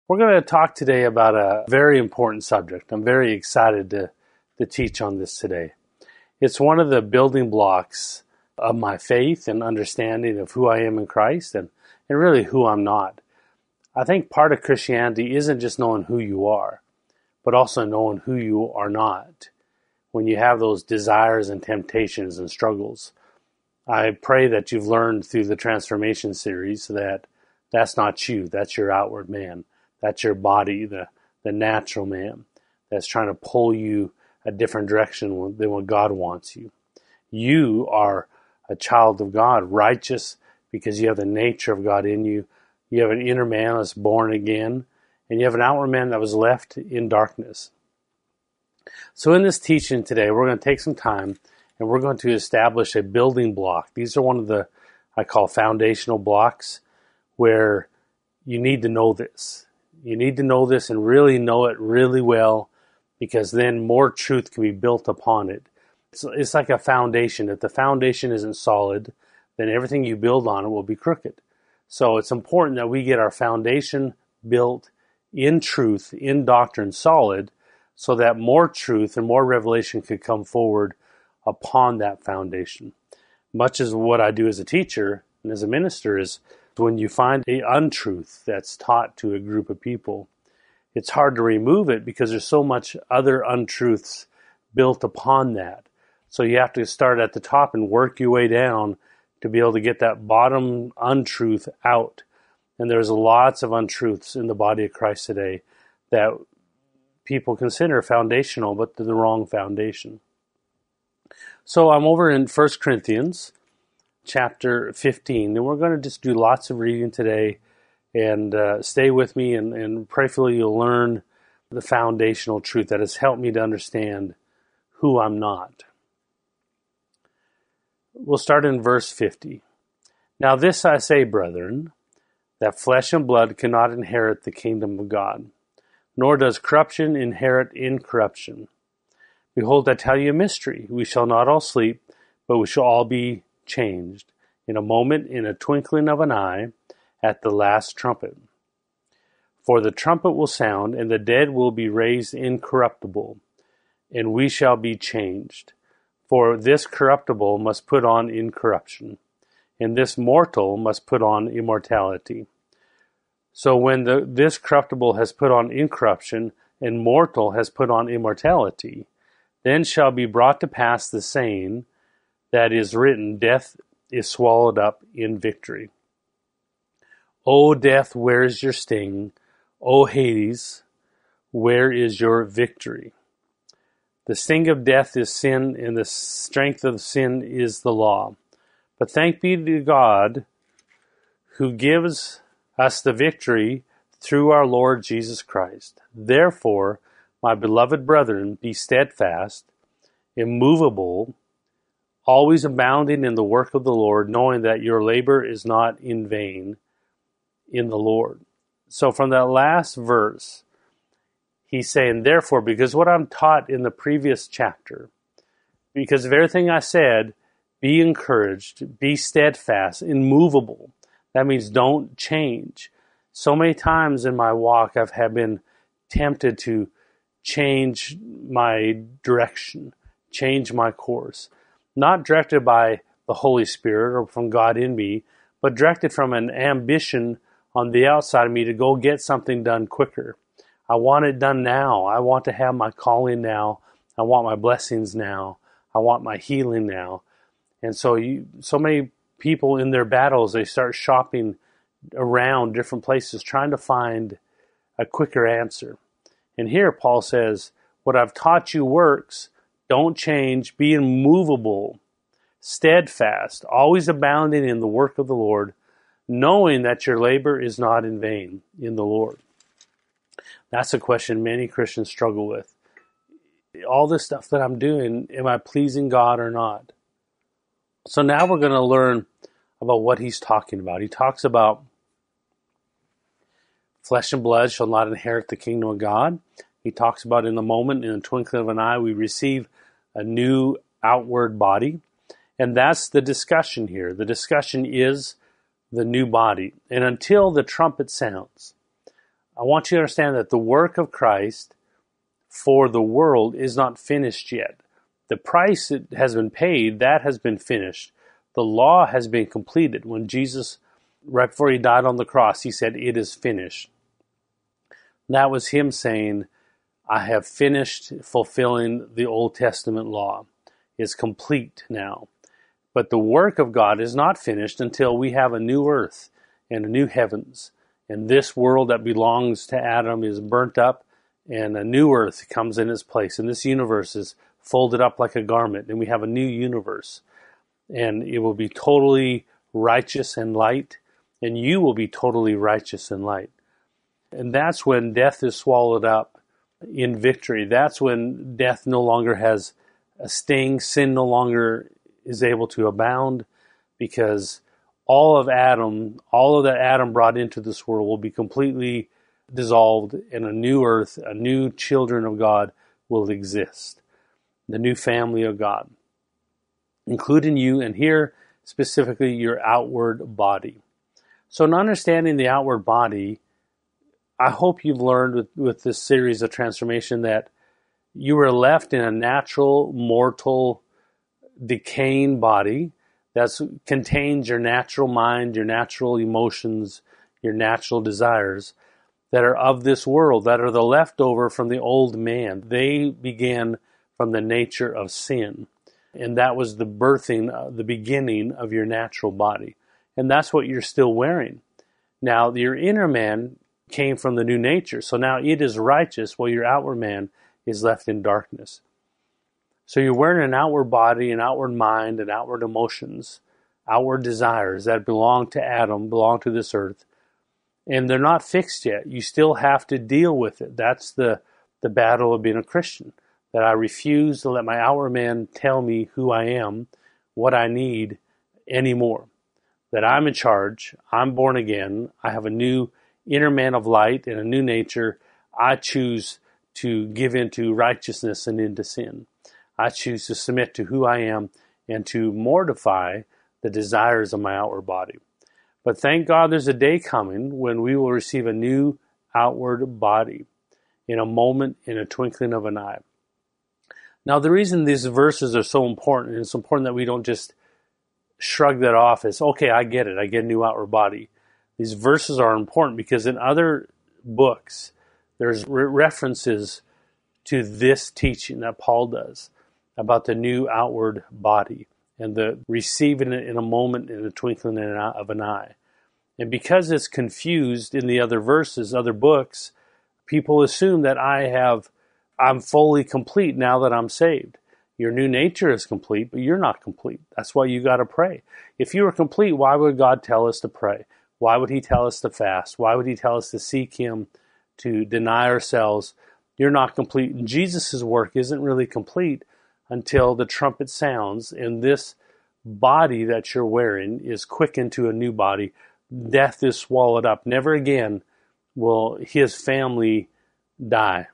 We're going to talk today about a very important subject. I'm very excited to teach on this today. It's one of the building blocks of my faith and understanding of who I am in Christ and really who I'm not. I think part of Christianity isn't just knowing who you are, but also knowing who you are not. When you have those desires and temptations and struggles, I pray that you've learned through the Transformation series that that's not you, that's your outward man. That's your body, the natural man, that's trying to pull you a different direction than what God wants you. You are a child of God, righteous because you have the nature of God in you. You have an inner man that's born again, and you have an outward man that was left in darkness. So in this teaching today, we're going to take some time and we're going to establish a building block. These are one of the, I call foundational blocks, where you need to know this. You need to know this and really know it really well, because then more truth can be built upon it. It's like a foundation. If the foundation isn't solid, then everything you build on it will be crooked. So it's important that we get our foundation built in truth, in doctrine, solid, so that more truth and more revelation could come forward upon that foundation. Much as what I do as a teacher and as a minister is, when you find an untruth that's taught to a group of people, it's hard to remove it because there's so much other untruths built upon that. So you have to start at the top and work your way down to be able to get that bottom untruth out. And there's lots of untruths in the body of Christ today that people consider foundational, but they're the wrong foundation. So I'm over in 1 Corinthians chapter 15, and we're going to just do lots of reading today, and stay with me and prayerfully you'll learn the foundational truth that has helped me to understand who I'm not. We'll start in verse 50. Now this I say, brethren, that flesh and blood cannot inherit the kingdom of God, nor does corruption inherit incorruption. Behold, I tell you a mystery. We shall not all sleep, but we shall all be changed in a moment, in a twinkling of an eye, at the last trumpet. For the trumpet will sound, and the dead will be raised incorruptible, and we shall be changed. For this corruptible must put on incorruption, and this mortal must put on immortality. So when this corruptible has put on incorruption, and mortal has put on immortality, then shall be brought to pass the saying that is written, death is swallowed up in victory. O death, where is your sting? O Hades, where is your victory? The sting of death is sin, and the strength of sin is the law. But thanks be to God, who gives us the victory through our Lord Jesus Christ. Therefore, my beloved brethren, be steadfast, immovable, always abounding in the work of the Lord, knowing that your labor is not in vain in the Lord. So from that last verse, he's saying, therefore, because what I'm taught in the previous chapter, because of everything I said, be encouraged, be steadfast, immovable. That means don't change. So many times in my walk, have been tempted to change my direction, change my course. Not directed by the Holy Spirit or from God in me, but directed from an ambition on the outside of me to go get something done quicker. I want it done now. I want to have my calling now. I want my blessings now. I want my healing now. And so many people in their battles, they start shopping around different places trying to find a quicker answer. And here Paul says, what I've taught you works. Don't change, be immovable, steadfast, always abounding in the work of the Lord, knowing that your labor is not in vain in the Lord. That's a question many Christians struggle with. All this stuff that I'm doing, am I pleasing God or not? So now we're going to learn about what he's talking about. He talks about flesh and blood shall not inherit the kingdom of God. He talks about in a moment, in the twinkling of an eye, we receive a new outward body. And that's the discussion here. The discussion is the new body. And until the trumpet sounds, I want you to understand that the work of Christ for the world is not finished yet. The price that has been paid, that has been finished. The law has been completed. When Jesus, right before he died on the cross, he said, "It is finished." That was him saying, I have finished fulfilling the Old Testament law. It's complete now. But the work of God is not finished until we have a new earth and a new heavens. And this world that belongs to Adam is burnt up, and a new earth comes in its place. And this universe is folded up like a garment, and we have a new universe. And it will be totally righteous and light, and you will be totally righteous and light. And that's when death is swallowed up in victory. That's when death no longer has a sting. Sin no longer is able to abound, because all of that Adam brought into this world will be completely dissolved, and a new earth, a new children of God will exist. The new family of God, including you, and here specifically your outward body. So in understanding the outward body, I hope you've learned with this series of transformation that you were left in a natural, mortal, decaying body that contains your natural mind, your natural emotions, your natural desires that are of this world, that are the leftover from the old man. They began from the nature of sin. And that was the birthing, the beginning of your natural body. And that's what you're still wearing. Now, your inner man came from the new nature. So now it is righteous, while your outward man is left in darkness. So you're wearing an outward body, an outward mind, and outward emotions, outward desires that belong to Adam, belong to this earth. And they're not fixed yet. You still have to deal with it. That's the battle of being a Christian. That I refuse to let my outward man tell me who I am, what I need anymore. That I'm in charge. I'm born again. I have a new inner man of light and a new nature. I choose to give into righteousness and into sin. I choose to submit to who I am and to mortify the desires of my outward body. But thank God there's a day coming when we will receive a new outward body in a moment, in a twinkling of an eye. Now, the reason these verses are so important, and it's important that we don't just shrug that off as, okay, I get it, I get a new outward body. These verses are important because in other books, there's references to this teaching that Paul does about the new outward body and the receiving it in a moment, in a twinkling of an eye. And because it's confused in the other verses, other books, people assume that I'm fully complete now that I'm saved. Your new nature is complete, but you're not complete. That's why you got to pray. If you were complete, why would God tell us to pray? Why would he tell us to fast? Why would he tell us to seek him, to deny ourselves? You're not complete. And Jesus' work isn't really complete until the trumpet sounds and this body that you're wearing is quickened to a new body. Death is swallowed up. Never again will his family die.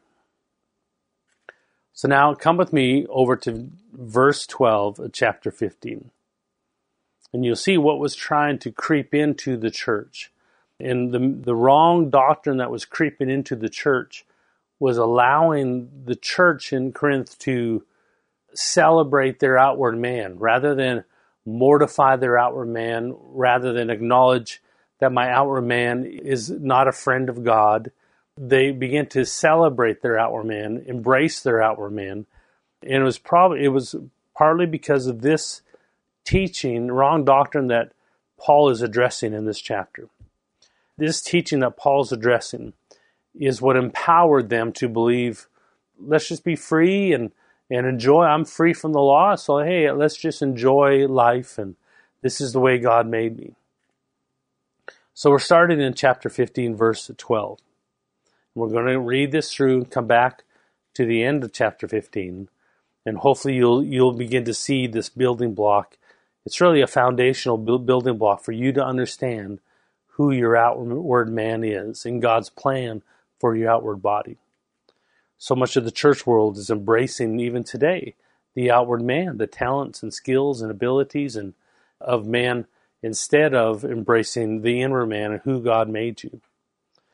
So now come with me over to verse 12 of chapter 15. And you'll see what was trying to creep into the church. And the wrong doctrine that was creeping into the church was allowing the church in Corinth to celebrate their outward man rather than mortify their outward man, rather than acknowledge that my outward man is not a friend of God. They began to celebrate their outward man, embrace their outward man. And it was partly because of this teaching, wrong doctrine that Paul is addressing in this chapter. This teaching that Paul's addressing is what empowered them to believe, let's just be free and enjoy. I'm free from the law, so hey, let's just enjoy life, and this is the way God made me. So we're starting in chapter 15, verse 12. We're going to read this through and come back to the end of chapter 15, and hopefully you'll begin to see this building block. It's really a foundational building block for you to understand who your outward man is and God's plan for your outward body. So much of the church world is embracing, even today, the outward man, the talents and skills and abilities of man, instead of embracing the inward man and who God made you.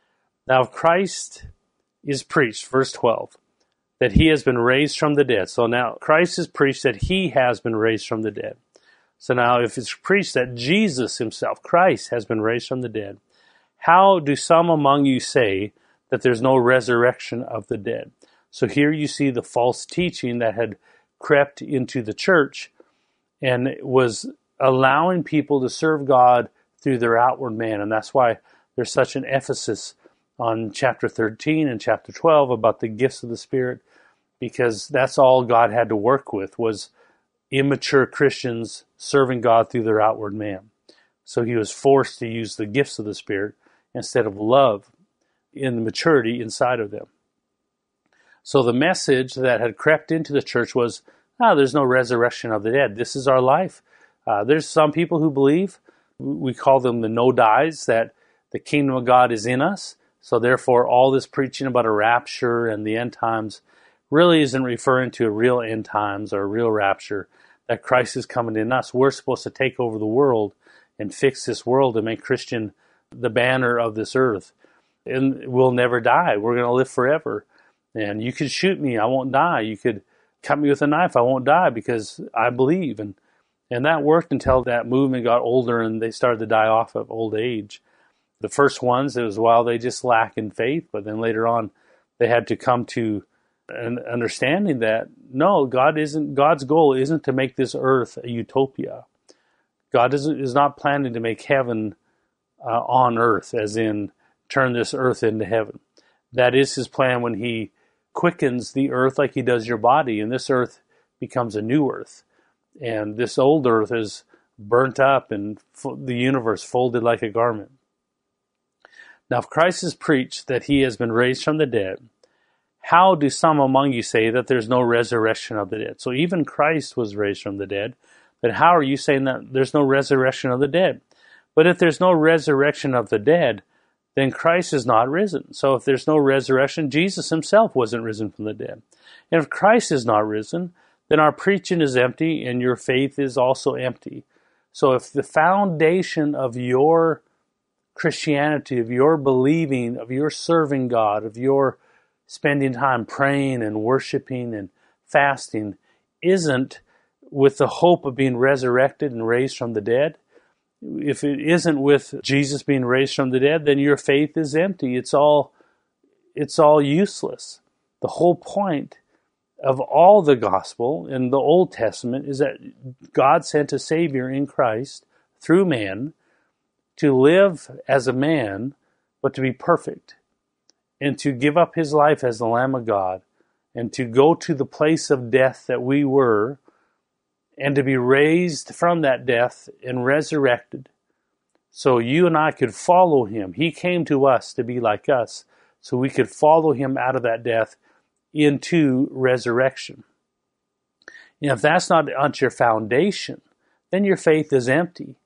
Now if Christ is preached, verse 12, that he has been raised from the dead. So now Christ is preached that he has been raised from the dead. So now if it's preached that Jesus himself, Christ, has been raised from the dead, how do some among you say that there's no resurrection of the dead? So here you see the false teaching that had crept into the church and was allowing people to serve God through their outward man. And that's why there's such an emphasis on chapter 13 and chapter 12 about the gifts of the Spirit, because that's all God had to work with, was immature Christians serving God through their outward man. So he was forced to use the gifts of the Spirit instead of love in the maturity inside of them. So the message that had crept into the church was, there's no resurrection of the dead. This is our life. There's some people who believe, we call them the no-dies, that the kingdom of God is in us. So therefore, all this preaching about a rapture and the end times really isn't referring to a real end times or a real rapture, that Christ is coming in us. We're supposed to take over the world and fix this world and make Christian the banner of this earth. And we'll never die. We're going to live forever. And you could shoot me, I won't die. You could cut me with a knife, I won't die because I believe. And that worked until that movement got older and they started to die off of old age. The first ones, it was while they just lack in faith, but then later on they had to come to an understanding that no, God's goal isn't to make this earth a utopia. God is not planning to make heaven on earth, as in turn this earth into heaven. That is his plan when he quickens the earth like he does your body, and this earth becomes a new earth. And this old earth is burnt up and the universe folded like a garment. Now, if Christ has preached that he has been raised from the dead, how do some among you say that there's no resurrection of the dead? So even Christ was raised from the dead, but how are you saying that there's no resurrection of the dead? But if there's no resurrection of the dead, then Christ is not risen. So if there's no resurrection, Jesus himself wasn't risen from the dead. And if Christ is not risen, then our preaching is empty and your faith is also empty. So if the foundation of your Christianity, of your believing, of your serving God, of your spending time praying and worshiping and fasting isn't with the hope of being resurrected and raised from the dead, if it isn't with Jesus being raised from the dead, then your faith is empty. It's all useless. The whole point of all the gospel in the Old Testament is that God sent a Savior in Christ through man to live as a man, but to be perfect, and to give up his life as the Lamb of God, and to go to the place of death that we were, and to be raised from that death and resurrected. So you and I could follow him. He came to us to be like us, so we could follow him out of that death into resurrection. And if that's not on your foundation, then your faith is empty.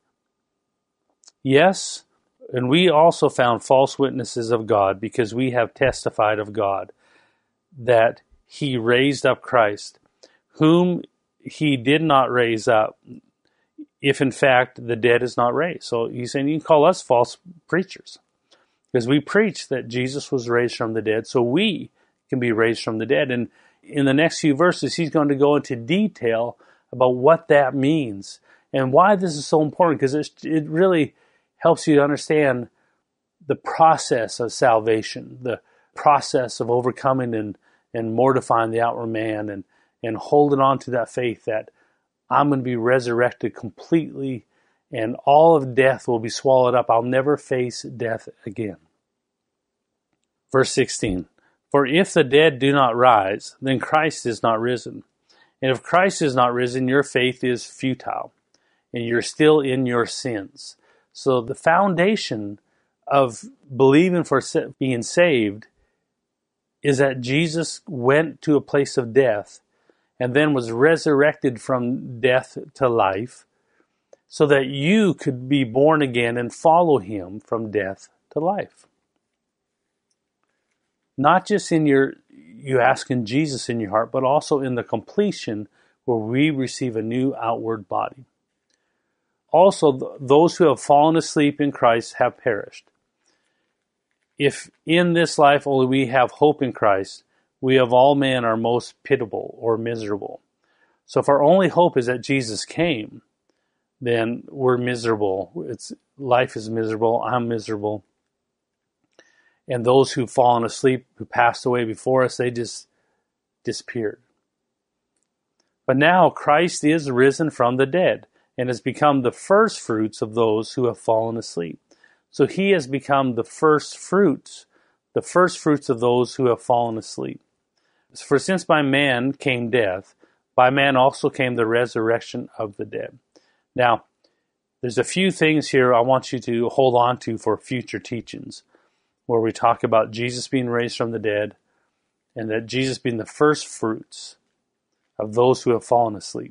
Yes, and we also found false witnesses of God because we have testified of God that he raised up Christ, whom he did not raise up, if in fact the dead is not raised. So he's saying you can call us false preachers because we preach that Jesus was raised from the dead, so we can be raised from the dead. And in the next few verses, he's going to go into detail about what that means and why this is so important, because it really helps you to understand the process of salvation, the process of overcoming and mortifying the outward man and holding on to that faith that I'm going to be resurrected completely and all of death will be swallowed up. I'll never face death again. Verse 16, for if the dead do not rise, then Christ is not risen. And if Christ is not risen, your faith is futile and you're still in your sins. So the foundation of believing for being saved is that Jesus went to a place of death and then was resurrected from death to life so that you could be born again and follow him from death to life. Not just in you asking Jesus in your heart, but also in the completion where we receive a new outward body. Also, those who have fallen asleep in Christ have perished. If in this life only we have hope in Christ, we of all men are most pitiable or miserable. So if our only hope is that Jesus came, then we're miserable. Life is miserable. I'm miserable. And those who've fallen asleep, who passed away before us, they just disappeared. But now Christ is risen from the dead and has become the first fruits of those who have fallen asleep. So he has become the first fruits of those who have fallen asleep. For since by man came death, by man also came the resurrection of the dead. Now, there's a few things here I want you to hold on to for future teachings, where we talk about Jesus being raised from the dead, and that Jesus being the first fruits of those who have fallen asleep.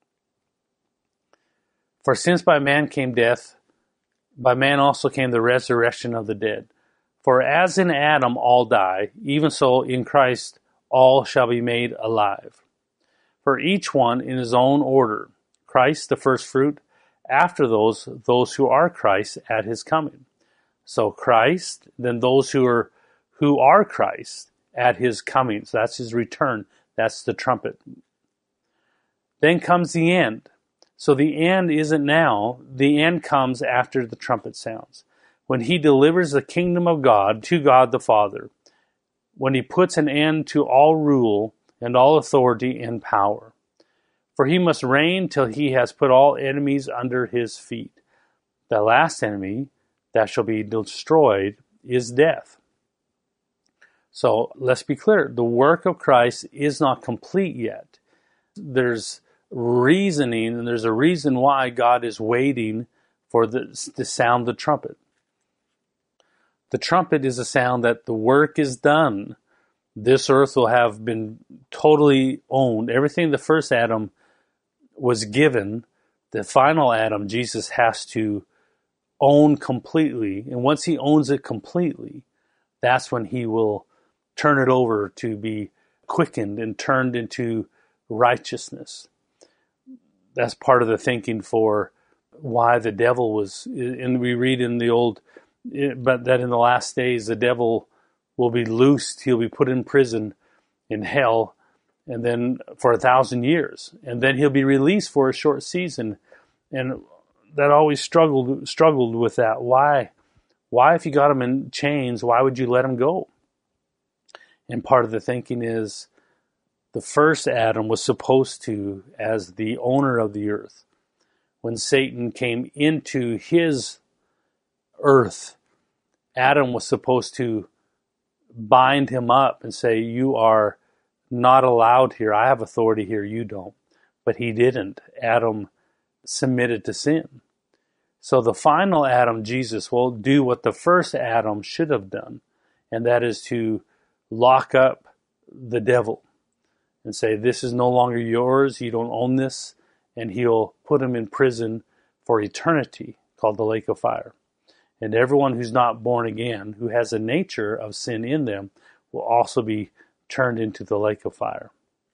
For since by man came death, by man also came the resurrection of the dead. For as in Adam all die, even so in Christ all shall be made alive. For each one in his own order, Christ the first fruit, after those who are Christ at his coming. So Christ, then those who are Christ at his coming. So that's his return. That's the trumpet. Then comes the end. So the end isn't now. The end comes after the trumpet sounds, when he delivers the kingdom of God to God the Father, when he puts an end to all rule and all authority and power. For he must reign till he has put all enemies under his feet. The last enemy that shall be destroyed is death. So let's be clear. The work of Christ is not complete yet. There's reasoning, and there's a reason why God is waiting for to sound the trumpet. The trumpet is a sound that the work is done. This earth will have been totally owned. Everything the first Adam was given, the final Adam, Jesus, has to own completely. And once he owns it completely, that's when he will turn it over to be quickened and turned into righteousness. That's part of the thinking for why the devil was, and we read in the old, but that in the last days the devil will be loosed, he'll be put in prison in hell, and then for 1,000 years, and then he'll be released for a short season. And that always struggled with that. Why if you got him in chains, why would you let him go? And part of the thinking is, the first Adam was supposed to, as the owner of the earth, when Satan came into his earth, Adam was supposed to bind him up and say, you are not allowed here. I have authority here, you don't. But he didn't. Adam submitted to sin. So the final Adam, Jesus, will do what the first Adam should have done, and that is to lock up the devil and say, this is no longer yours, you don't own this, and he'll put him in prison for eternity, called the lake of fire. And everyone who's not born again, who has a nature of sin in them, will also be turned into the lake of fire.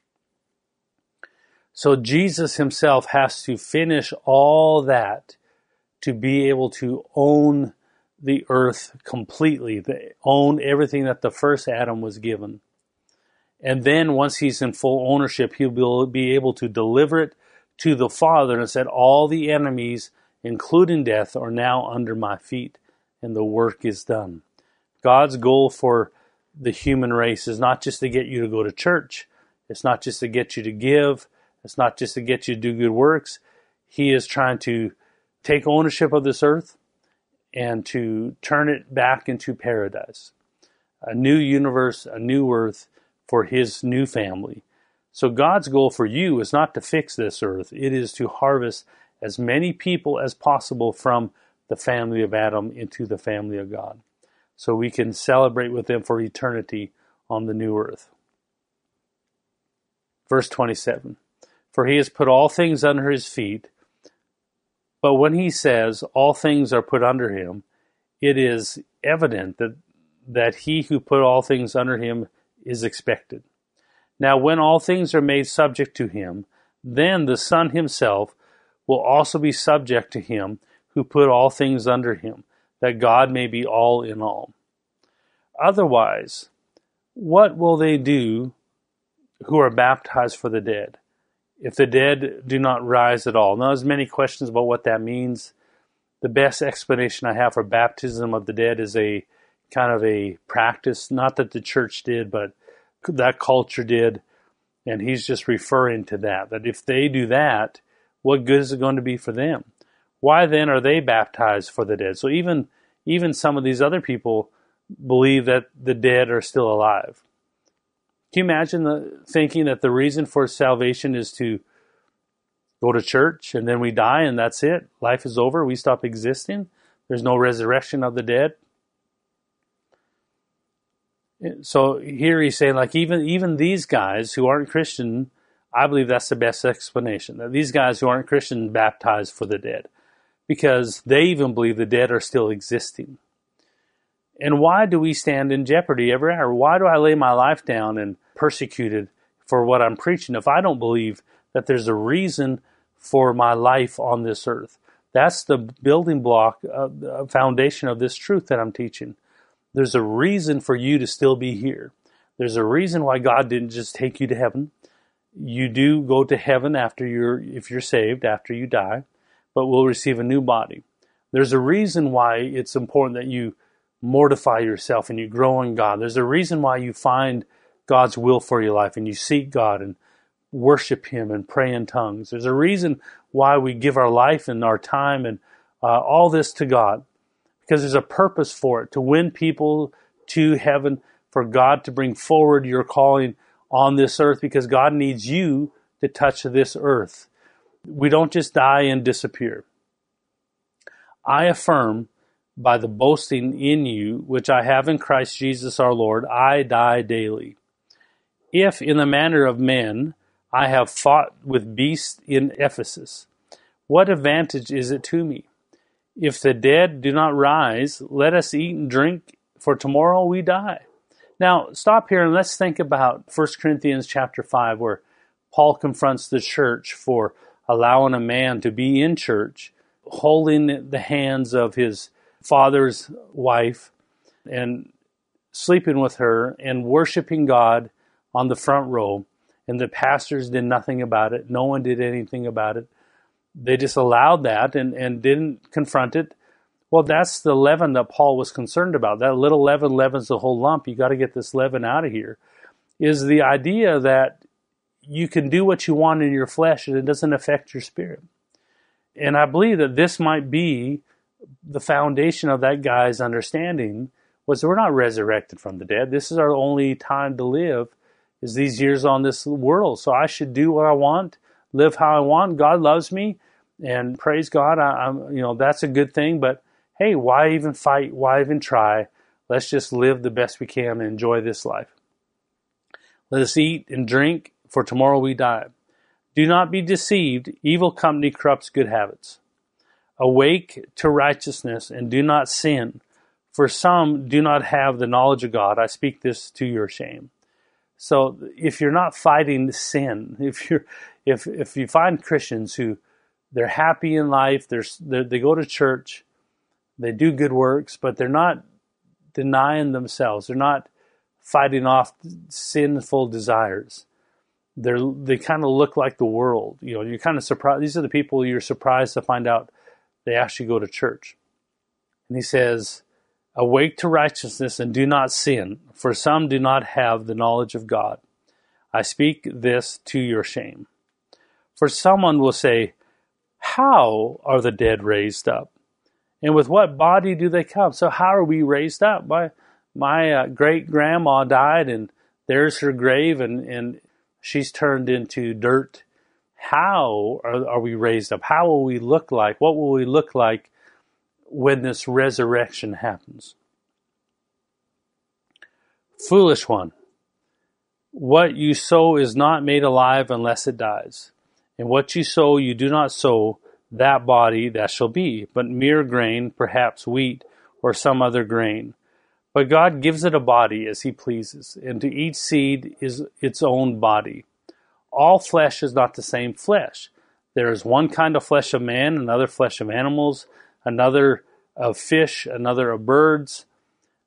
So Jesus himself has to finish all that to be able to own the earth completely, to own everything that the first Adam was given. And then once he's in full ownership, he'll be able to deliver it to the Father and said, all the enemies, including death, are now under my feet, and the work is done. God's goal for the human race is not just to get you to go to church. It's not just to get you to give. It's not just to get you to do good works. He is trying to take ownership of this earth and to turn it back into paradise. A new universe, a new earth for his new family. So God's goal for you is not to fix this earth. It is to harvest as many people as possible from the family of Adam into the family of God, so we can celebrate with them for eternity on the new earth. Verse 27, for he has put all things under his feet, but when he says all things are put under him, it is evident that he who put all things under him is expected. Now when all things are made subject to him, then the Son himself will also be subject to him who put all things under him, that God may be all in all. Otherwise, what will they do who are baptized for the dead, if the dead do not rise at all? Now, there's many questions about what that means. The best explanation I have for baptism of the dead is a kind of a practice, not that the church did, but that culture did. And he's just referring to that if they do that, what good is it going to be for them? Why then are they baptized for the dead? So even some of these other people believe that the dead are still alive. Can you imagine thinking that the reason for salvation is to go to church and then we die and that's it? Life is over. We stop existing. There's no resurrection of the dead. So here he's saying, like, even these guys who aren't Christian, I believe that's the best explanation. That these guys who aren't Christian baptized for the dead, because they even believe the dead are still existing. And why do we stand in jeopardy every hour? Why do I lay my life down and persecuted for what I'm preaching if I don't believe that there's a reason for my life on this earth? That's the building block, the foundation of this truth that I'm teaching. There's a reason for you to still be here. There's a reason why God didn't just take you to heaven. You do go to heaven if you're saved, after you die, but will receive a new body. There's a reason why it's important that you mortify yourself and you grow in God. There's a reason why you find God's will for your life and you seek God and worship Him and pray in tongues. There's a reason why we give our life and our time and all this to God. Because there's a purpose for it, to win people to heaven, for God to bring forward your calling on this earth, because God needs you to touch this earth. We don't just die and disappear. I affirm by the boasting in you, which I have in Christ Jesus our Lord, I die daily. If in the manner of men I have fought with beasts in Ephesus, what advantage is it to me? If the dead do not rise, let us eat and drink, for tomorrow we die. Now, stop here and let's think about 1 Corinthians chapter 5, where Paul confronts the church for allowing a man to be in church, holding the hands of his father's wife and sleeping with her and worshiping God on the front row. And the pastors did nothing about it. No one did anything about it. They just allowed that and didn't confront it. Well, that's the leaven that Paul was concerned about. That little leaven leavens the whole lump. You got to get this leaven out of here. Is the idea that you can do what you want in your flesh and it doesn't affect your spirit. And I believe that this might be the foundation of that guy's understanding, was we're not resurrected from the dead. This is our only time to live, is these years on this world. So I should do what I want, live how I want. God loves me, and praise God. I'm that's a good thing. But hey, why even fight? Why even try? Let's just live the best we can and enjoy this life. Let us eat and drink, for tomorrow we die. Do not be deceived. Evil company corrupts good habits. Awake to righteousness and do not sin, for some do not have the knowledge of God. I speak this to your shame. So if you're not fighting sin, if you find Christians who they're happy in life, they go to church, they do good works, but they're not denying themselves. They're not fighting off sinful desires. They kind of look like the world. You're kind of surprised. These are the people you're surprised to find out they actually go to church. And he says, awake to righteousness and do not sin, for some do not have the knowledge of God. I speak this to your shame. For someone will say, how are the dead raised up? And with what body do they come? So how are we raised up? My great-grandma died, and there's her grave, and she's turned into dirt. How are we raised up? How will we look like? What will we look like when this resurrection happens? Foolish one, what you sow is not made alive unless it dies. And what you sow, you do not sow that body that shall be, but mere grain, perhaps wheat or some other grain. But God gives it a body as He pleases, and to each seed is its own body. All flesh is not the same flesh. There is one kind of flesh of man, another flesh of animals, another of fish, another of birds.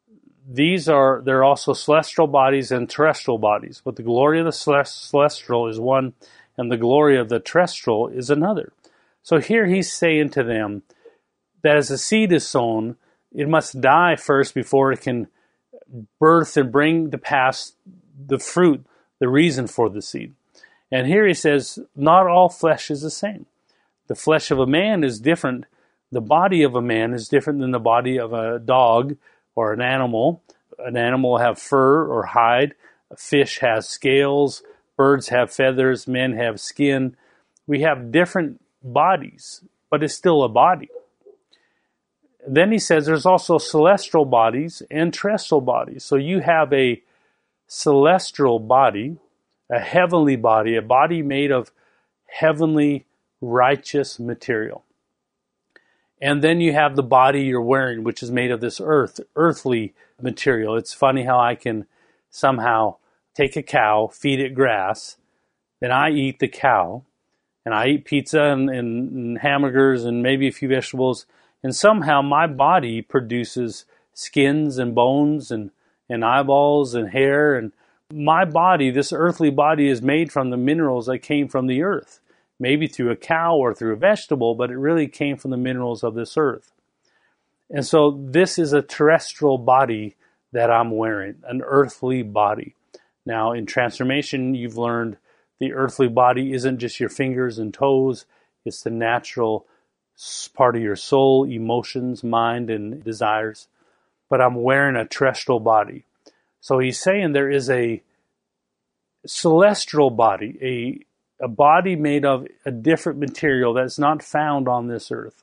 They're also celestial bodies and terrestrial bodies, but the glory of the celestial is one, and the glory of the terrestrial is another. So here he's saying to them that as a seed is sown, it must die first before it can birth and bring to pass the fruit, the reason for the seed. And here he says, not all flesh is the same. The flesh of a man is different. The body of a man is different than the body of a dog or an animal. An animal will have fur or hide. A fish has scales. Birds have feathers. Men have skin. We have different bodies, but it's still a body. Then he says there's also celestial bodies and terrestrial bodies. So you have a celestial body, a heavenly body, a body made of heavenly righteous material. And then you have the body you're wearing, which is made of this earthly material. It's funny how I can somehow take a cow, feed it grass, then I eat the cow, and I eat pizza and hamburgers and maybe a few vegetables, and somehow my body produces skins and bones and eyeballs and hair. And my body, this earthly body, is made from the minerals that came from the earth. Maybe through a cow or through a vegetable, but it really came from the minerals of this earth. And so this is a terrestrial body that I'm wearing, an earthly body. Now in transformation, you've learned the earthly body isn't just your fingers and toes, it's the natural part of your soul, emotions, mind, and desires. But I'm wearing a terrestrial body. So he's saying there is a celestial body, a body made of a different material that's not found on this earth.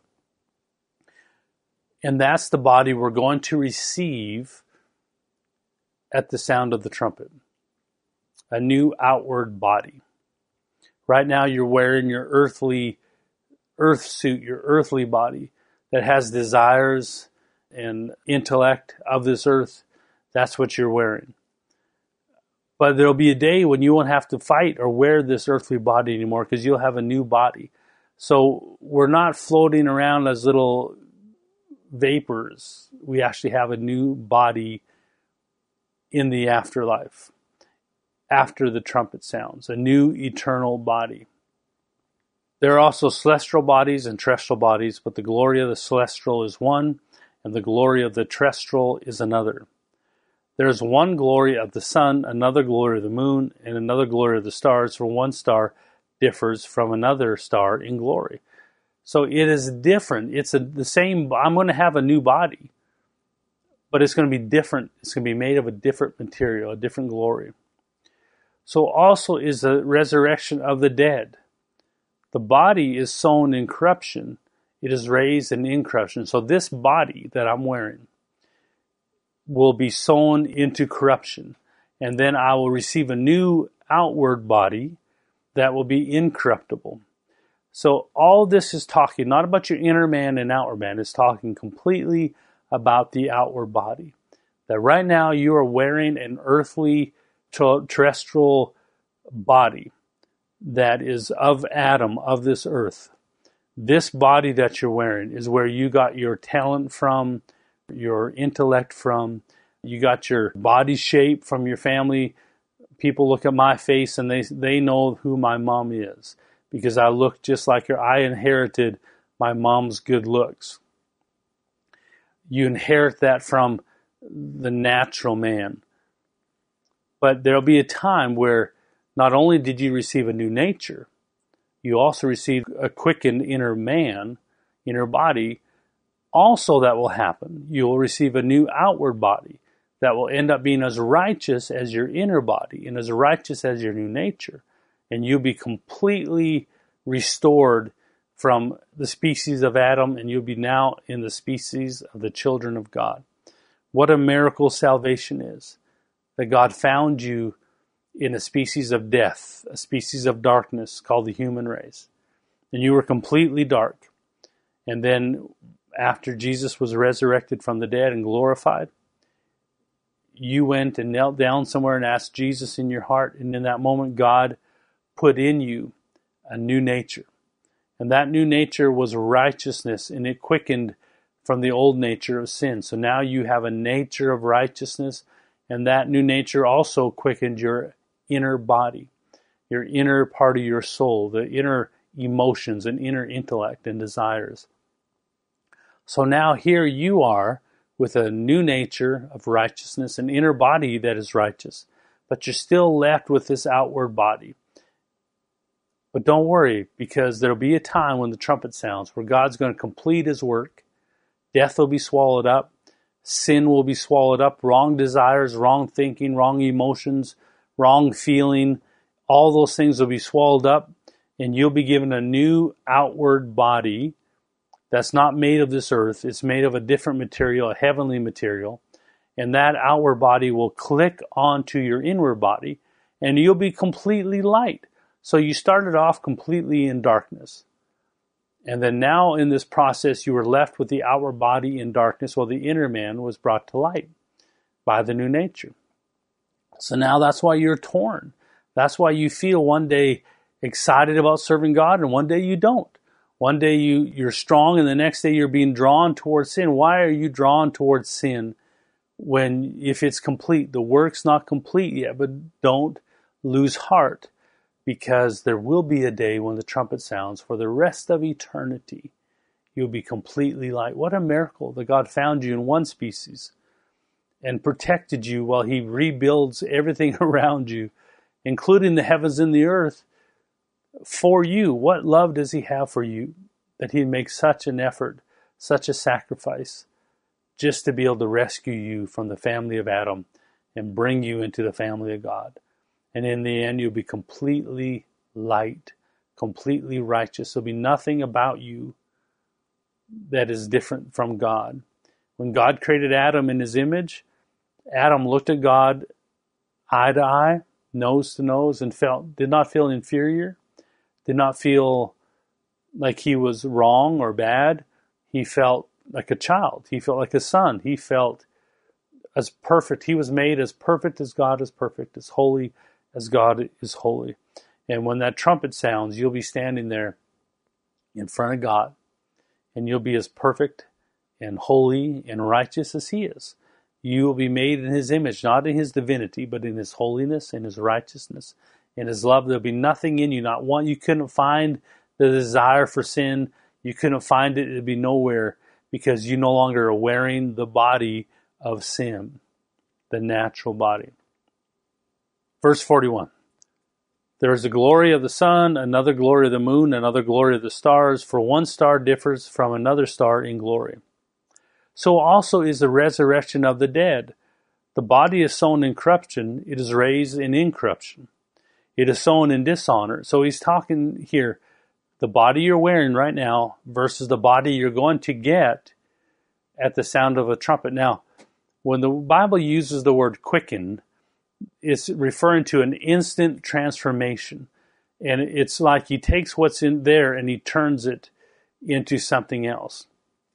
And that's the body we're going to receive at the sound of the trumpet. A new outward body. Right now you're wearing your earthly earth suit, your earthly body that has desires and intellect of this earth. That's what you're wearing. But there'll be a day when you won't have to fight or wear this earthly body anymore because you'll have a new body. So we're not floating around as little vapors. We actually have a new body in the afterlife, after the trumpet sounds, a new eternal body. There are also celestial bodies and terrestrial bodies, but the glory of the celestial is one, and the glory of the terrestrial is another. There is one glory of the sun, another glory of the moon, and another glory of the stars, for one star differs from another star in glory. So it is different. It's the same. I'm going to have a new body, but it's going to be different. It's going to be made of a different material, a different glory. So also is the resurrection of the dead. The body is sown in corruption. It is raised in incorruption. So this body that I'm wearing will be sown into corruption. And then I will receive a new outward body that will be incorruptible. So all this is talking not about your inner man and outward man. It's talking completely about the outward body. That right now you are wearing an earthly terrestrial body that is of Adam, of this earth. This body that you're wearing is where you got your talent from, your intellect from. You got your body shape from your family. People look at my face and they know who my mom is because I look just like her. I inherited my mom's good looks. You inherit that from the natural man. But there'll be a time where not only did you receive a new nature, you also received a quickened inner man, inner body. Also that will happen. You will receive a new outward body that will end up being as righteous as your inner body and as righteous as your new nature. And you'll be completely restored from the species of Adam, and you'll be now in the species of the children of God. What a miracle salvation is. That God found you in a species of death, a species of darkness called the human race. And you were completely dark. And then after Jesus was resurrected from the dead and glorified, you went and knelt down somewhere and asked Jesus in your heart. And in that moment, God put in you a new nature. And that new nature was righteousness, and it quickened from the old nature of sin. So now you have a nature of righteousness, and that new nature also quickened your inner body, your inner part of your soul, the inner emotions and inner intellect and desires. So now here you are with a new nature of righteousness, an inner body that is righteous, but you're still left with this outward body. But don't worry, because there'll be a time when the trumpet sounds where God's going to complete his work. Death will be swallowed up. Sin will be swallowed up. Wrong desires, wrong thinking, wrong emotions, wrong feeling. All those things will be swallowed up, and you'll be given a new outward body that's not made of this earth. It's made of a different material, a heavenly material. And that outward body will click onto your inward body, and you'll be completely light. So you started off completely in darkness. And then now in this process, you were left with the outward body in darkness, while the inner man was brought to light by the new nature. So now that's why you're torn. That's why you feel one day excited about serving God, and one day you don't. One day you're strong, and the next day you're being drawn towards sin. Why are you drawn towards sin when, if it's complete? The work's not complete yet, but don't lose heart, because there will be a day when the trumpet sounds. For the rest of eternity, you'll be completely light. What a miracle that God found you in one species and protected you while he rebuilds everything around you, including the heavens and the earth, for you. What love does he have for you that he'd make such an effort, such a sacrifice, just to be able to rescue you from the family of Adam and bring you into the family of God. And in the end, you'll be completely light, completely righteous. There'll be nothing about you that is different from God. When God created Adam in his image, Adam looked at God eye to eye, nose to nose, and did not feel inferior, did not feel like he was wrong or bad. He felt like a child. He felt like a son. He felt as perfect. He was made as perfect as God is perfect, as holy as God is holy. And when that trumpet sounds, you'll be standing there in front of God, and you'll be as perfect and holy and righteous as he is. You will be made in his image, not in his divinity, but in his holiness and his righteousness and his love. There'll be nothing in you, not one. You couldn't find the desire for sin. You couldn't find it. It'd be nowhere, because you no longer are wearing the body of sin, the natural body. Verse 41. There is a glory of the sun, another glory of the moon, another glory of the stars, for one star differs from another star in glory. So also is the resurrection of the dead. The body is sown in corruption, it is raised in incorruption. It is sown in dishonor. So he's talking here, the body you're wearing right now versus the body you're going to get at the sound of a trumpet. Now, when the Bible uses the word quicken, it's referring to an instant transformation. And it's like he takes what's in there and he turns it into something else.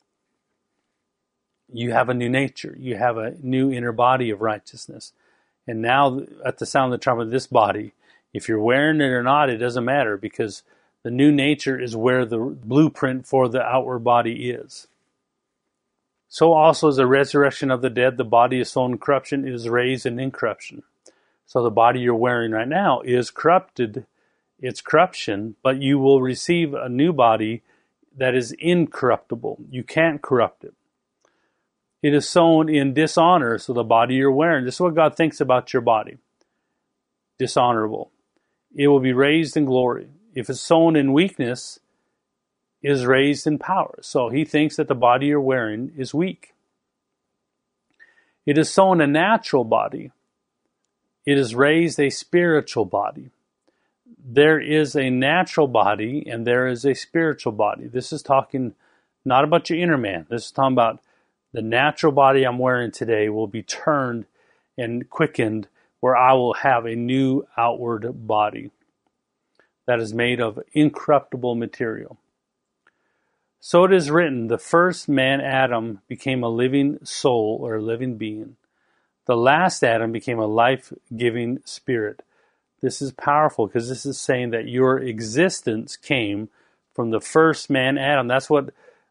You have a new nature. You have a new inner body of righteousness. And now at the sound of the trumpet, this body, if you're wearing it or not, it doesn't matter, because the new nature is where the blueprint for the outward body is. So also is the resurrection of the dead. The body is sown in corruption, it is raised in incorruption. So the body you're wearing right now is corrupted. It's corruption, but you will receive a new body that is incorruptible. You can't corrupt it. It is sown in dishonor, so the body you're wearing, this is what God thinks about your body. Dishonorable. It will be raised in glory. If it's sown in weakness, it is raised in power. So he thinks that the body you're wearing is weak. It is sown a natural body. It is raised a spiritual body. There is a natural body and there is a spiritual body. This is talking not about your inner man. This is talking about the natural body I'm wearing today will be turned and quickened, where I will have a new outward body that is made of incorruptible material. So it is written, the first man, Adam, became a living soul or a living being. The last Adam became a life-giving spirit. This is powerful, because this is saying that your existence came from the first man, Adam. That's what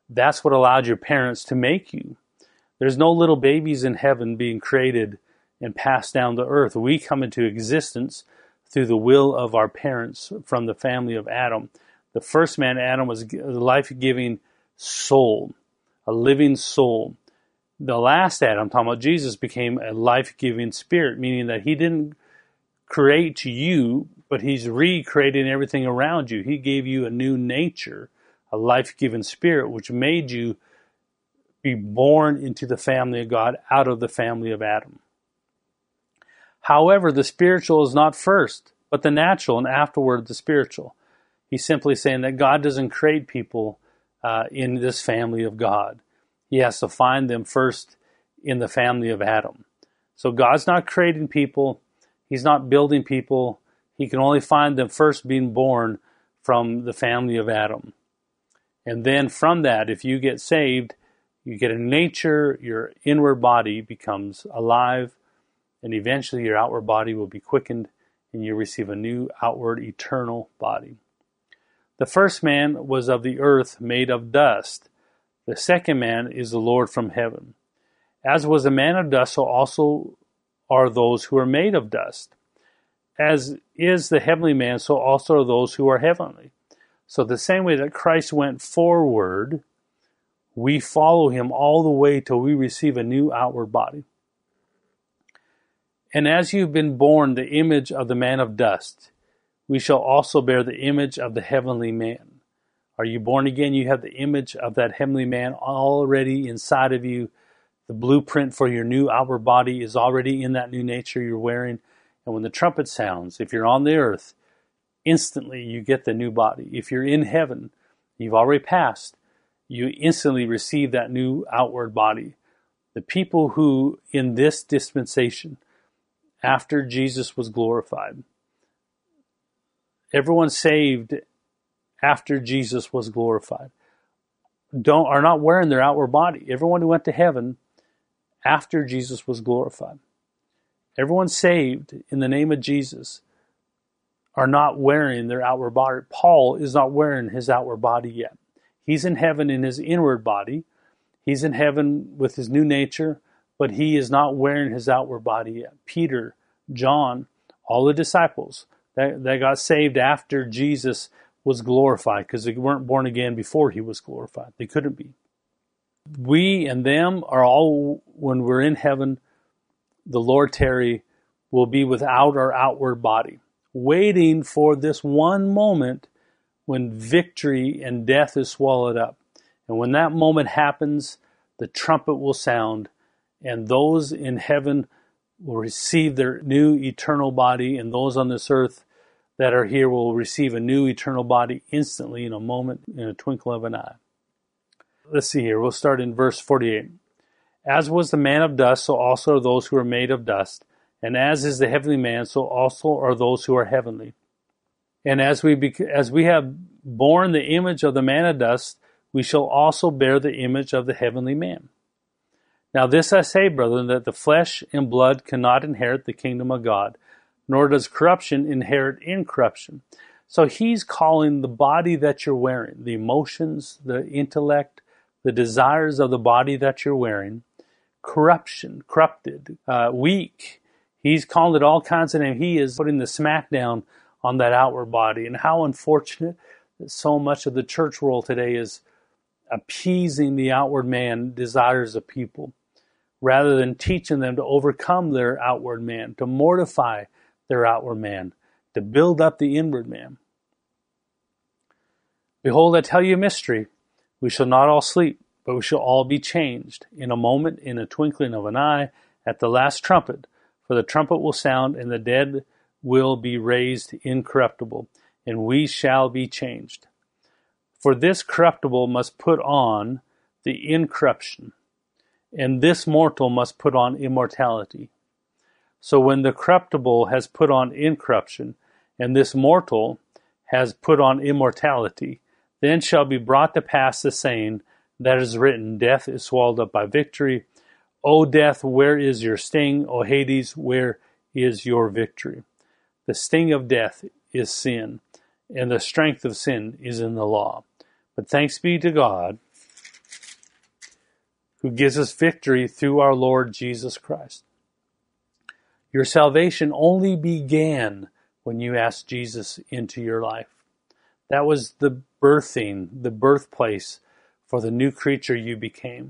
That's what allowed your parents to make you. There's no little babies in heaven being created and passed down to earth. We come into existence through the will of our parents from the family of Adam. The first man, Adam, was a life-giving soul, a living soul. The last Adam, talking about Jesus, became a life-giving spirit, meaning that he didn't create you, but he's recreating everything around you. He gave you a new nature, a life-giving spirit, which made you be born into the family of God out of the family of Adam. However, the spiritual is not first, but the natural, and afterward the spiritual. He's simply saying that God doesn't create people in this family of God. He has to find them first in the family of Adam. So God's not creating people. He's not building people. He can only find them first being born from the family of Adam. And then from that, if you get saved, you get a nature, your inward body becomes alive, and eventually your outward body will be quickened, and you receive a new outward eternal body. The first man was of the earth, made of dust. The second man is the Lord from heaven. As was the man of dust, so also are those who are made of dust. As is the heavenly man, so also are those who are heavenly. So the same way that Christ went forward, we follow him all the way till we receive a new outward body. And as you've been born the image of the man of dust, we shall also bear the image of the heavenly man. Are you born again? You have the image of that heavenly man already inside of you. The blueprint for your new outward body is already in that new nature you're wearing. And when the trumpet sounds, if you're on the earth, instantly you get the new body. If you're in heaven, you've already passed, you instantly receive that new outward body. The people who, in this dispensation, after Jesus was glorified, everyone saved after Jesus was glorified are not wearing their outward body. Everyone who went to heaven after Jesus was glorified, everyone saved in the name of Jesus, are not wearing their outward body. Paul is not wearing his outward body yet. He's in heaven in his inward body. He's in heaven with his new nature, but he is not wearing his outward body yet. Peter, John, all the disciples that got saved after Jesus was glorified, because they weren't born again before he was glorified. They couldn't be. We and them are all, when we're in heaven, the Lord tarry, will be without our outward body, waiting for this one moment when victory and death is swallowed up. And when that moment happens, the trumpet will sound, and those in heaven will receive their new eternal body, and those on this earth that are here will receive a new eternal body instantly, in a moment, in a twinkle of an eye. Let's see here. We'll start in verse 48. As was the man of dust, so also are those who are made of dust. And as is the heavenly man, so also are those who are heavenly. And as we have borne the image of the man of dust, we shall also bear the image of the heavenly man. Now this I say, brethren, that the flesh and blood cannot inherit the kingdom of God, nor does corruption inherit incorruption. So he's calling the body that you're wearing, the emotions, the intellect, the desires of the body that you're wearing, corruption, corrupted, weak. He's calling it all kinds of names. He is putting the smackdown on that outward body. And how unfortunate that so much of the church world today is appeasing the outward man desires of people, rather than teaching them to overcome their outward man, to mortify their outward man, to build up the inward man. Behold, I tell you a mystery. We shall not all sleep, but we shall all be changed in a moment, in a twinkling of an eye, at the last trumpet. For the trumpet will sound, and the dead will be raised incorruptible, and we shall be changed. For this corruptible must put on the incorruption, and this mortal must put on immortality. So when the corruptible has put on incorruption, and this mortal has put on immortality, then shall be brought to pass the saying that is written, Death is swallowed up by victory. O death, where is your sting? O Hades, where is your victory? The sting of death is sin, and the strength of sin is in the law. But thanks be to God who gives us victory through our Lord Jesus Christ. Your salvation only began when you asked Jesus into your life. That was the birthplace for the new creature you became.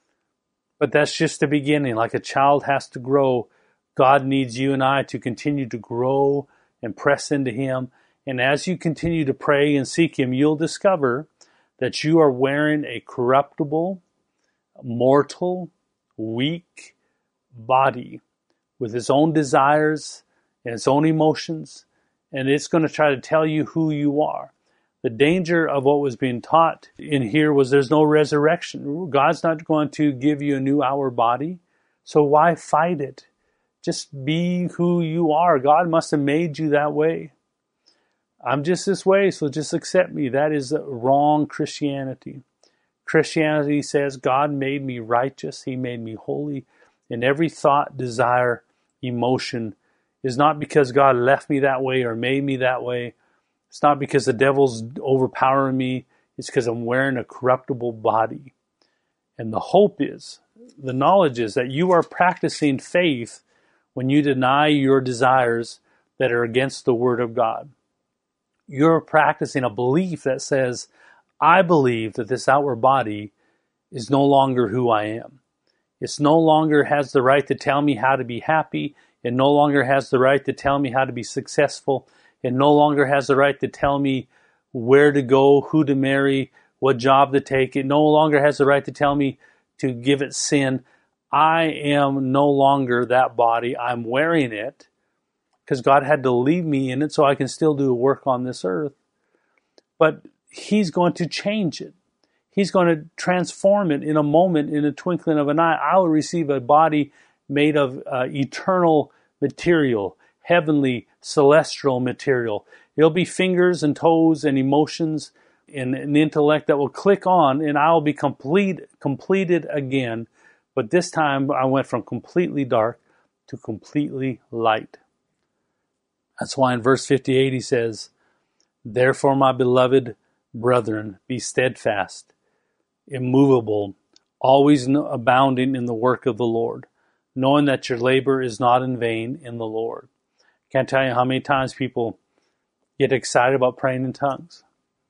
But that's just the beginning. Like a child has to grow, God needs you and I to continue to grow and press into Him. And as you continue to pray and seek Him, you'll discover that you are wearing a corruptible, mortal, weak body with its own desires and its own emotions, and it's going to try to tell you who you are. The danger of what was being taught in here was there's no resurrection. God's not going to give you a new outward body, so why fight it? Just be who you are. God must have made you that way. I'm just this way, so just accept me. That is wrong Christianity. Christianity says God made me righteous. He made me holy. And every thought, desire, emotion is not because God left me that way or made me that way. It's not because the devil's overpowering me. It's because I'm wearing a corruptible body. And the hope is, the knowledge is that you are practicing faith when you deny your desires that are against the Word of God. You're practicing a belief that says, I believe that this outward body is no longer who I am. It no longer has the right to tell me how to be happy. It no longer has the right to tell me how to be successful. It no longer has the right to tell me where to go, who to marry, what job to take. It no longer has the right to tell me to give it sin. I am no longer that body. I'm wearing it because God had to leave me in it so I can still do work on this earth. But He's going to change it. He's going to transform it in a moment, in a twinkling of an eye. I will receive a body made of eternal material, heavenly, celestial material. It'll be fingers and toes and emotions and an intellect that will click on, and I'll be completed again. But this time I went from completely dark to completely light. That's why in verse 58 he says, Therefore, my beloved brethren, be steadfast, immovable, always abounding in the work of the Lord, knowing that your labor is not in vain in the Lord. Can't tell you how many times people get excited about praying in tongues.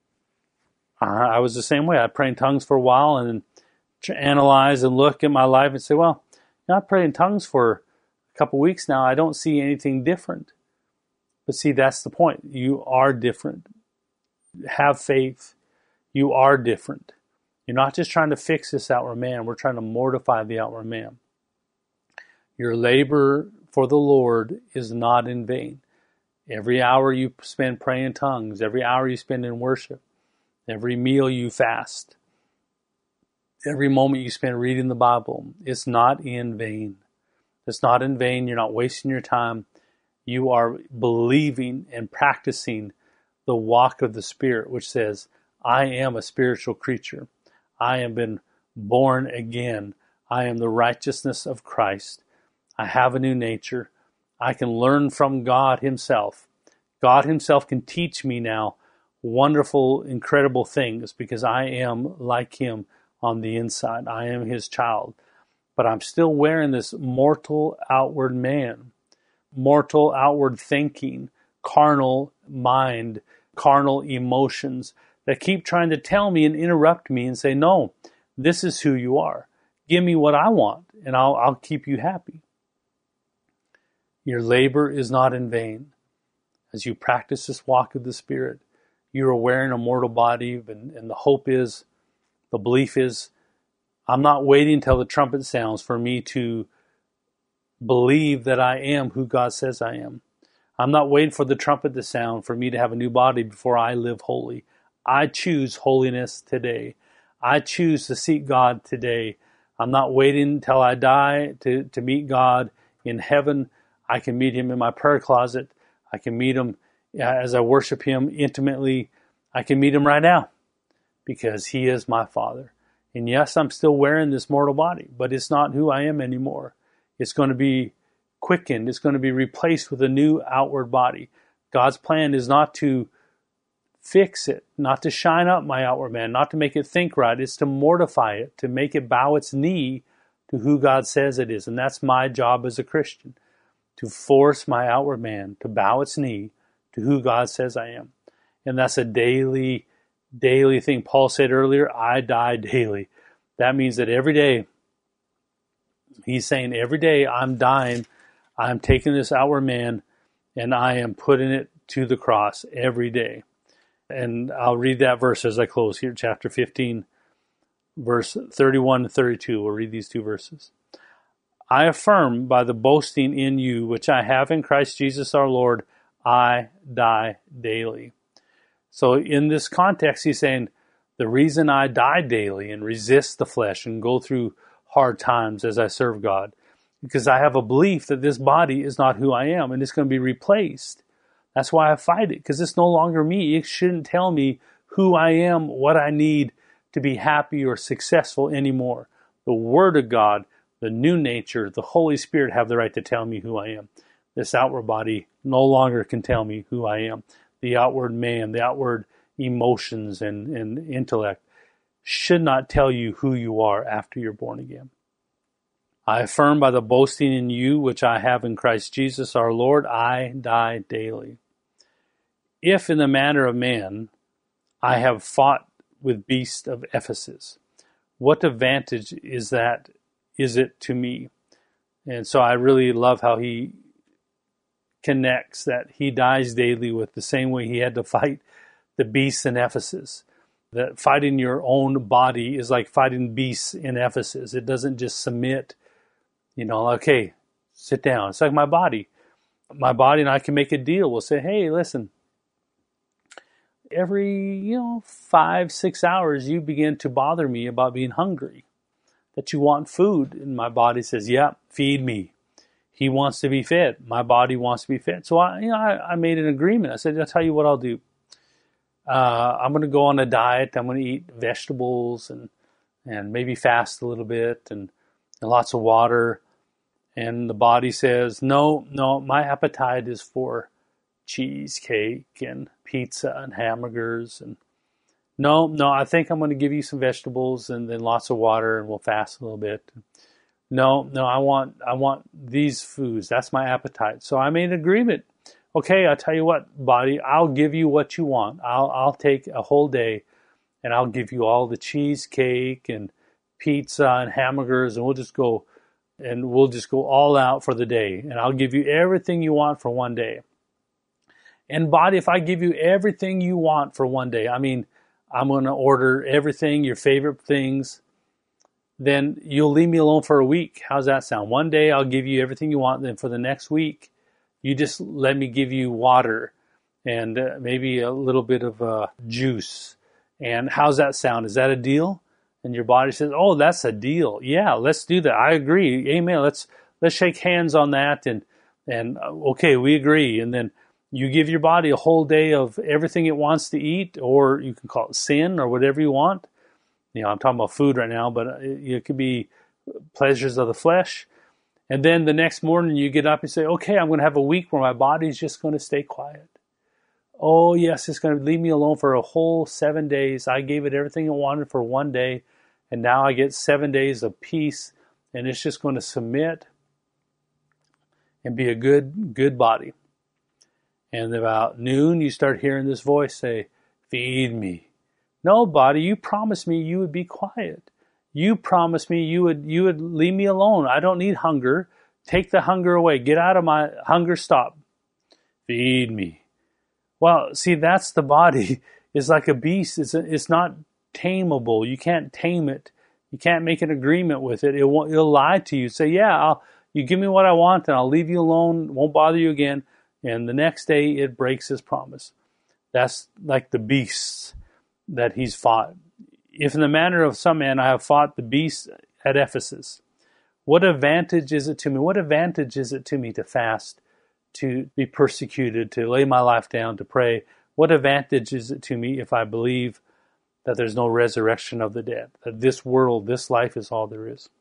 I was the same way. I prayed in tongues for a while and then analyze and look at my life and say, well, I prayed in tongues for a couple weeks now. I don't see anything different. But see, that's the point. You are different. Have faith. You are different. You're not just trying to fix this outward man. We're trying to mortify the outward man. Your labor for the Lord is not in vain. Every hour you spend praying in tongues, every hour you spend in worship, every meal you fast, every moment you spend reading the Bible, it's not in vain. It's not in vain. You're not wasting your time. You are believing and practicing the walk of the Spirit, which says, I am a spiritual creature. I have been born again. I am the righteousness of Christ. I have a new nature. I can learn from God Himself. God Himself can teach me now wonderful, incredible things because I am like Him on the inside. I am His child. But I'm still wearing this mortal outward man, mortal outward thinking, carnal mind, carnal emotions that keep trying to tell me and interrupt me and say, no, this is who you are. Give me what I want and I'll keep you happy. Your labor is not in vain. As you practice this walk of the Spirit, you are wearing a mortal body, and the hope is, the belief is, I'm not waiting until the trumpet sounds for me to believe that I am who God says I am. I'm not waiting for the trumpet to sound for me to have a new body before I live holy. I choose holiness today. I choose to seek God today. I'm not waiting until I die to meet God in heaven. I can meet Him in my prayer closet. I can meet Him as I worship Him intimately. I can meet Him right now because He is my Father. And yes, I'm still wearing this mortal body, but it's not who I am anymore. It's going to be quickened. It's going to be replaced with a new outward body. God's plan is not to fix it, not to shine up my outward man, not to make it think right. It's to mortify it, to make it bow its knee to who God says it is. And that's my job as a Christian, to force my outward man to bow its knee to who God says I am. And that's a daily thing. Paul said earlier, I die daily. That means that every day, he's saying every day I'm dying, I'm taking this outward man and I am putting it to the cross every day. And I'll read that verse as I close here, chapter 15, verse 31 to 32. We'll read these two verses. I affirm by the boasting in you, which I have in Christ Jesus our Lord, I die daily. So in this context, he's saying, the reason I die daily and resist the flesh and go through hard times as I serve God, because I have a belief that this body is not who I am and it's going to be replaced. That's why I fight it, because it's no longer me. It shouldn't tell me who I am, what I need to be happy or successful anymore. The Word of God, the new nature, the Holy Spirit have the right to tell me who I am. This outward body no longer can tell me who I am. The outward man, the outward emotions and intellect should not tell you who you are after you're born again. I affirm by the boasting in you, which I have in Christ Jesus our Lord, I die daily. If in the manner of man I have fought with beasts of Ephesus, what advantage is it to me? And so I really love how he connects that he dies daily with the same way he had to fight the beasts in Ephesus. That fighting your own body is like fighting beasts in Ephesus. It doesn't just submit, okay, sit down. It's like my body. My body and I can make a deal. We'll say, hey, listen, every, 5-6 hours you begin to bother me about being hungry, that you want food. And my body says, yeah, feed me. He wants to be fed. My body wants to be fed. So I made an agreement. I said, I'll tell you what I'll do. I'm going to go on a diet. I'm going to eat vegetables and maybe fast a little bit and lots of water. And the body says, no, my appetite is for cheesecake and pizza and hamburgers. And no, I think I'm going to give you some vegetables and then lots of water and we'll fast a little bit. No, I want these foods. That's my appetite. So I made an agreement. Okay, I'll tell you what, body, I'll give you what you want. I'll take a whole day and I'll give you all the cheesecake and pizza and hamburgers and we'll just go all out for the day. And I'll give you everything you want for one day. And body, if I give you everything you want for one day, I'm going to order everything, your favorite things, then you'll leave me alone for a week. How's that sound? One day I'll give you everything you want. Then for the next week, you just let me give you water and maybe a little bit of juice. And how's that sound? Is that a deal? And your body says, oh, that's a deal. Yeah, let's do that. I agree. Amen. Let's shake hands on that. And okay, we agree. And then you give your body a whole day of everything it wants to eat, or you can call it sin or whatever you want. I'm talking about food right now, but it could be pleasures of the flesh. And then the next morning you get up and say, okay, I'm going to have a week where my body's just going to stay quiet. Oh, yes, it's going to leave me alone for a whole 7 days. I gave it everything it wanted for one day, and now I get 7 days of peace, and it's just going to submit and be a good body. And about noon, you start hearing this voice say, feed me. No, body, you promised me you would be quiet. You promised me you would leave me alone. I don't need hunger. Take the hunger away. Get out of my hunger. Stop. Feed me. Well, see, that's the body. It's like a beast. It's not tameable. You can't tame it. You can't make an agreement with it. It'll lie to you. Say, yeah, you give me what I want and I'll leave you alone. Won't bother you again. And the next day it breaks his promise. That's like the beasts that he's fought. If in the manner of some man I have fought the beasts at Ephesus, what advantage is it to me? What advantage is it to me to fast, to be persecuted, to lay my life down, to pray? What advantage is it to me if I believe that there's no resurrection of the dead, that this world, this life is all there is?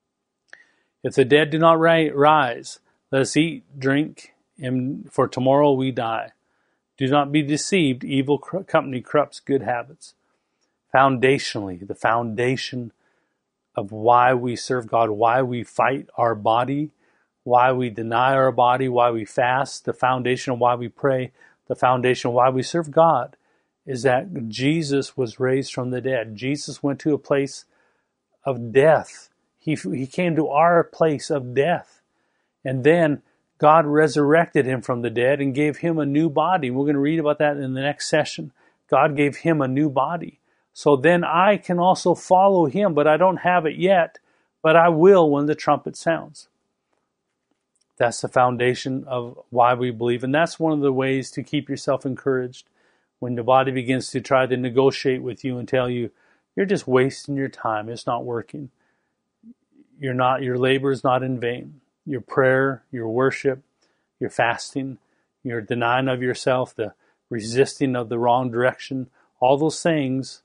If the dead do not rise, let us eat, drink, and for tomorrow we die. Do not be deceived. Evil company corrupts good habits. Foundationally, the foundation of why we serve God, why we fight our body, why we deny our body, why we fast, the foundation of why we pray, the foundation of why we serve God is that Jesus was raised from the dead. Jesus went to a place of death. He came to our place of death. And then God resurrected him from the dead and gave him a new body. We're going to read about that in the next session. God gave him a new body. So then I can also follow him, but I don't have it yet, but I will when the trumpet sounds. That's the foundation of why we believe. And that's one of the ways to keep yourself encouraged when the body begins to try to negotiate with you and tell you, you're just wasting your time. It's not working. Your labor is not in vain. Your prayer, your worship, your fasting, your denying of yourself, the resisting of the wrong direction, all those things,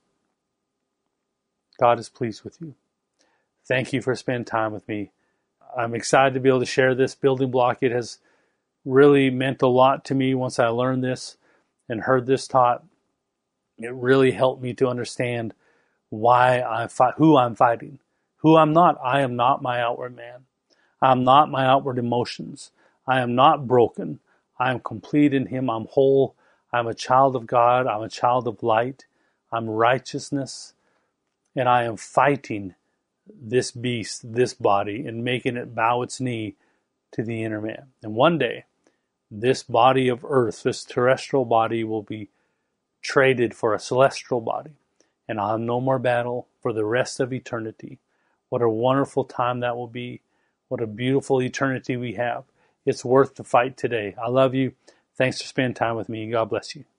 God is pleased with you. Thank you for spending time with me. I'm excited to be able to share this building block. It has really meant a lot to me once I learned this and heard this taught. It really helped me to understand why I fight, who I'm fighting, who I'm not. I am not my outward man. I'm not my outward emotions. I am not broken. I am complete in him. I'm whole. I'm a child of God. I'm a child of light. I'm righteousness. And I am fighting this beast, this body, and making it bow its knee to the inner man. And one day, this body of earth, this terrestrial body, will be traded for a celestial body. And I'll have no more battle for the rest of eternity. What a wonderful time that will be. What a beautiful eternity we have. It's worth the fight today. I love you. Thanks for spending time with me. God bless you.